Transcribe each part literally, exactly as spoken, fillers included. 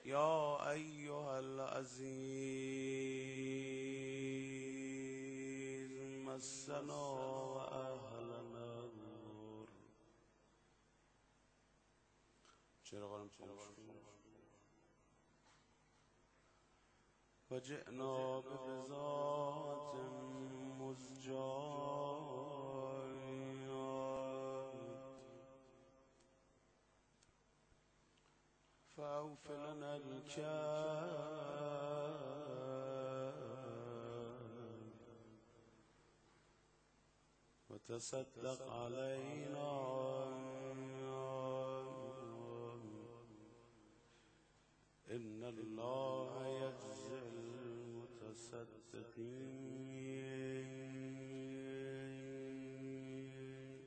يا أيها العزيز مسنا وأهلنا النور. چرا قرم وجئنا ببضاعة مزجاة فأوف لنا الكيل وتصدق علينا إن الله يجزي المتصدقين.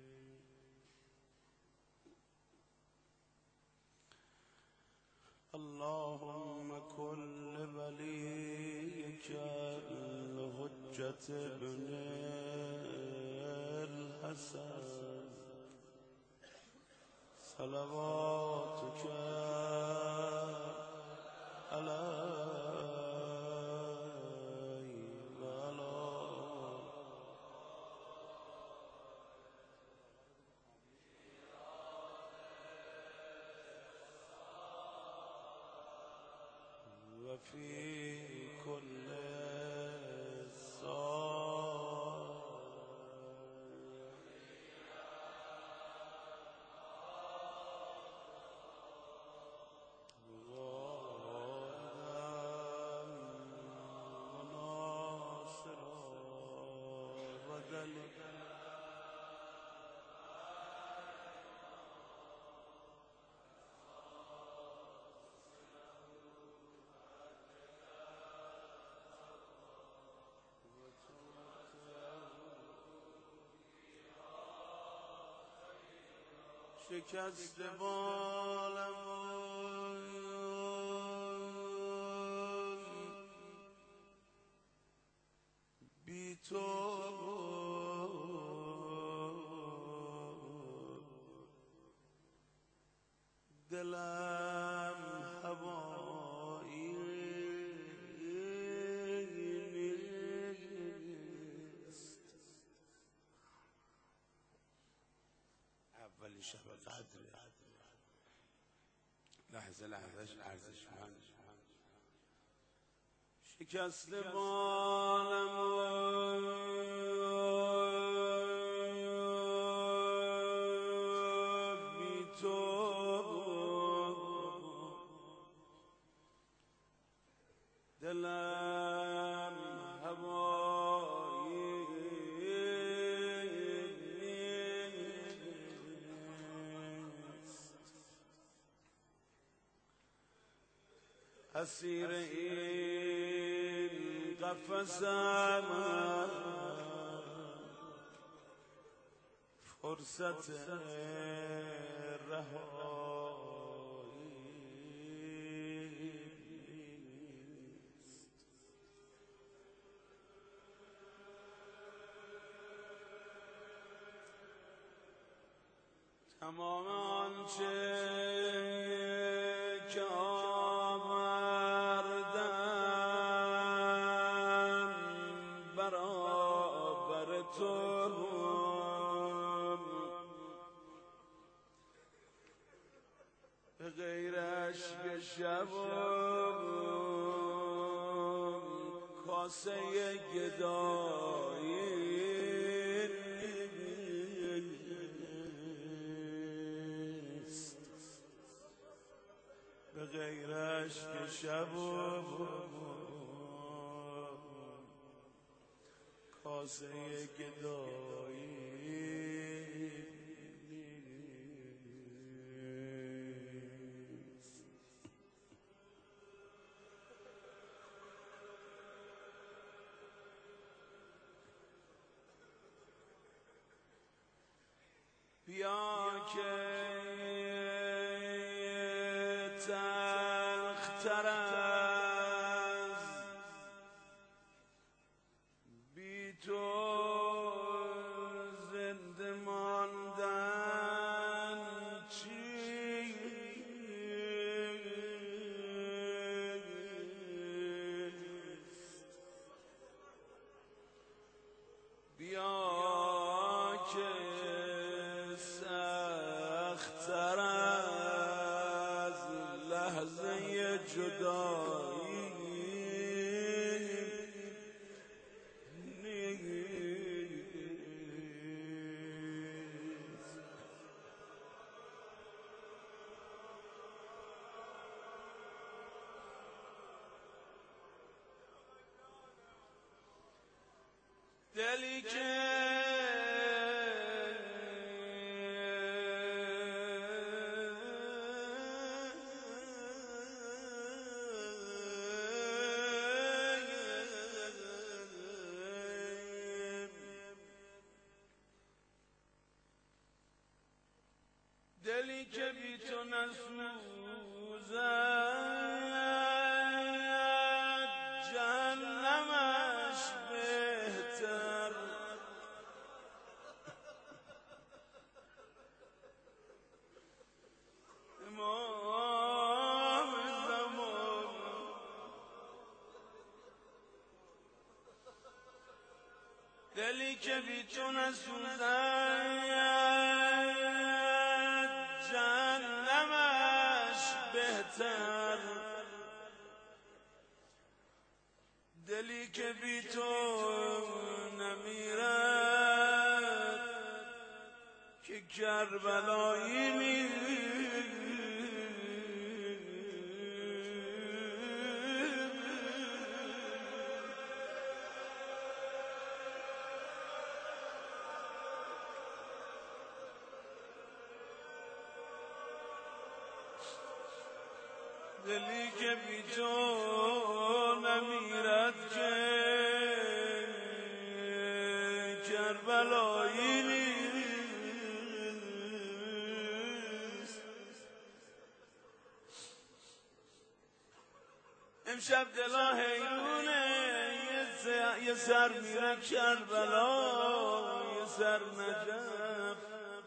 اللهم كن لوليك الحجة ابن الحسن صلواتك عليه وعلى وفي كل صلاة شکست بالم بی تو دلم هوایی نیست. اولی شب قدر لحظه لحظهش ارزشمند. شکست بالم بی تو دلم هوایی نیست. اسیر این قفسم فرصت رهایی نیست. تمام آنچه که آوردم برابر تو به غیر اشک شب و کاسه گدایی به غیر اشک شب و کاسه گدایی. بیا که تلختر از بی تو زنده ماندن چیست. لحظه جدایی دلی که دلی که بی تو نسوزد جهنمش بهتر امام زمان دلی که بی تو نسوزد دلی که بی تو نمیرد که کربلایی نیست دلی که بی تو نمیرد که کربلایی نیست امشب دلا حیرونه یه سر میره کربلا یه سر نجف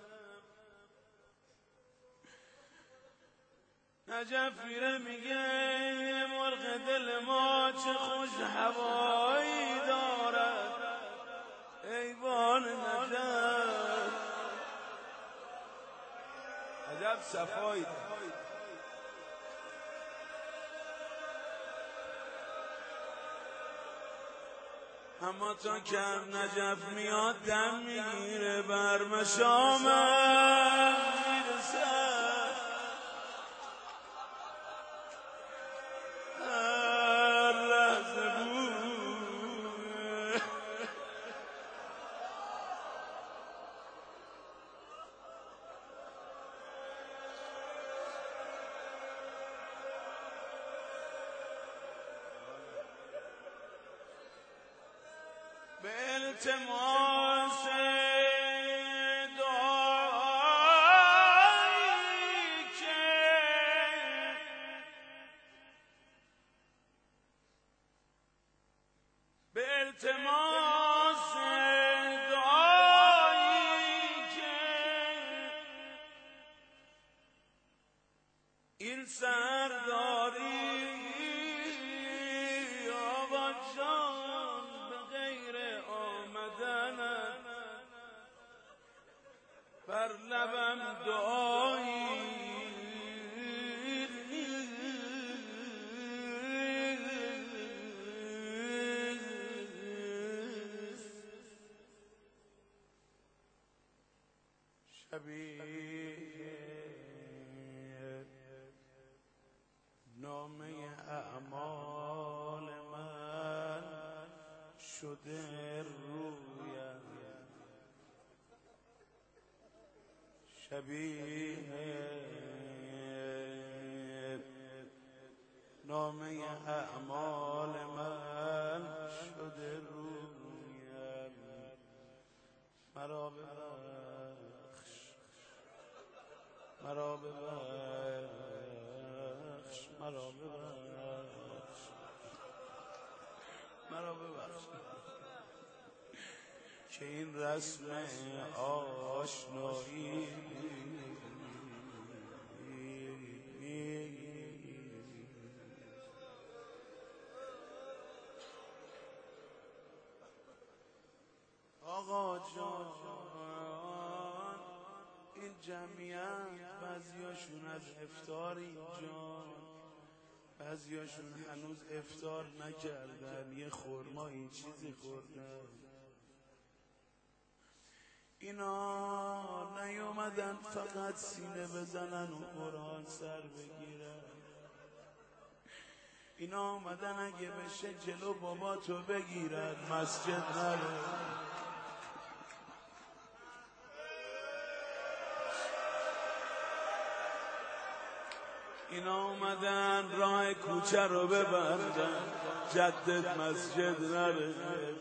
نجف میره میگه مرغ دل ما چه خوش هوایی دارد ایوان نجف عجب صفایی دارد اما تا که نجف میاد دم میگیره بر مشامم میرسه به التماس دعایی که به التماس دعایی که این سرداری آقا جان بر لبم دعایی شبیه نامه اعمال من شده رویم شبیه نامه اعمال من شده رویم مرا ببخش مرا ببخش مرا ببخش مرا ببخش که این رسم آشنایی آقا جان این جمعیت بعضیاشون از افطار اینجا بعضیاشون هنوز افطار نکردن، یه خرمایی چیزی خوردن. اینا نیومدن فقط سینه بزنن و قرآن سر بگیرن، اینا آمدن اگه بشه جلو بابا تو بگیرن، مسجد نره. اینا آمدن راه کوچه رو ببندن، جدد مسجد نره.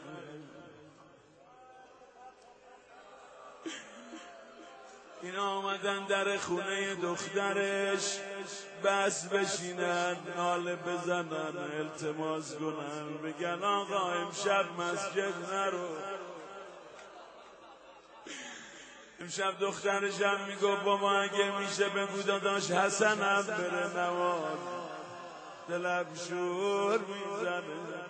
اینا آمدن در خونه دخترش بس بشینن، ناله بزنن، التماس کنن، بگن آقا امشب مسجد نرو. امشب دخترش هم میگو بابا اگه میشه بگو داداش حسنم بره نماز، دلم شور میزنه.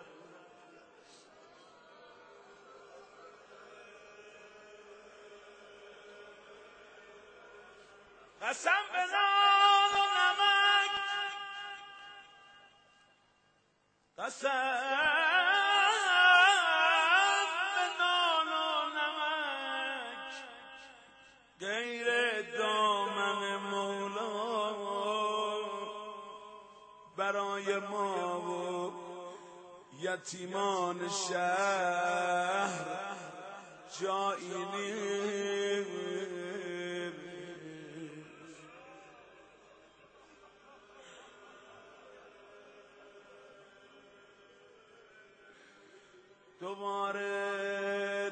قسم به نان و نمک، قسم به نان و نمک، غیر دامن مولا برای ما و یتیمان شهر جایی نیست. دوباره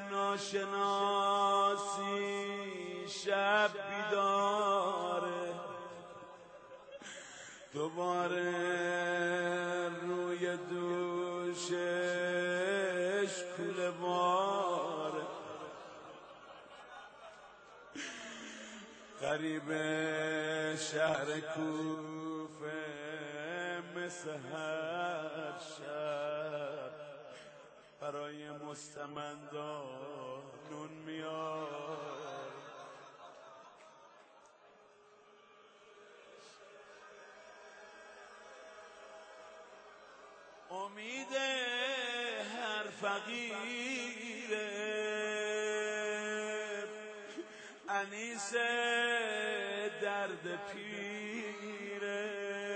ناشناسی شب بیداره، دوباره روی دوشش کوله باره. غریب شهر کوفه مثل هر شب برای مستمندان نون میار. امید هر فقیره، انیس درد پیره،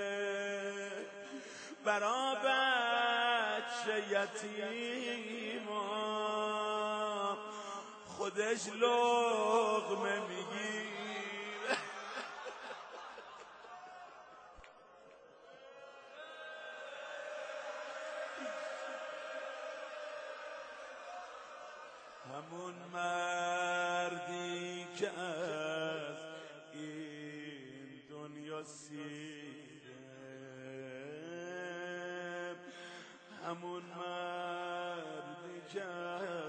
برا بچه یتیما خودش لقمه میگیره. همون مردی که از این دنیا سیره، همون مردی که